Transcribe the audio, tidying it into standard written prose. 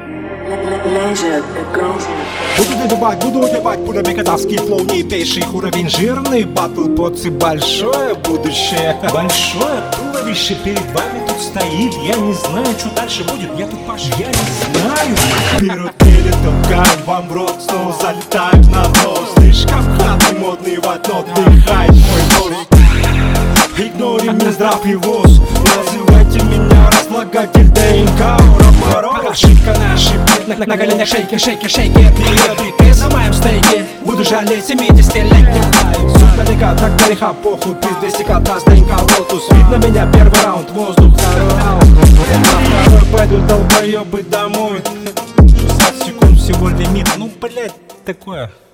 Буду добивать, пуля-мегадавский флоу, нейпейший уровень, жирный батл, поцы, большое будущее. Большое туловище перед вами тут стоит. Я не знаю, что дальше будет, я тут Паша, я не знаю. Берут теле, толкают вам в рот, снова залетают на нос. Слишком хатный, модный в одно, дыхает мой нос. Игнори Минздрав и ВОЗ, называйте меня разлагатель ДНК. Ошибка на ошибке, на коленях шейки, приятный, за моим стейки. Буду жалеть 70-летних. Суд далека, так далека, похуй, пиздец, даст ДНК лотус. Видно меня, первый раунд, воздух, второй раунд. Пойдут долбоебы домой. 60 секунд всего лимит, ну блять, такое.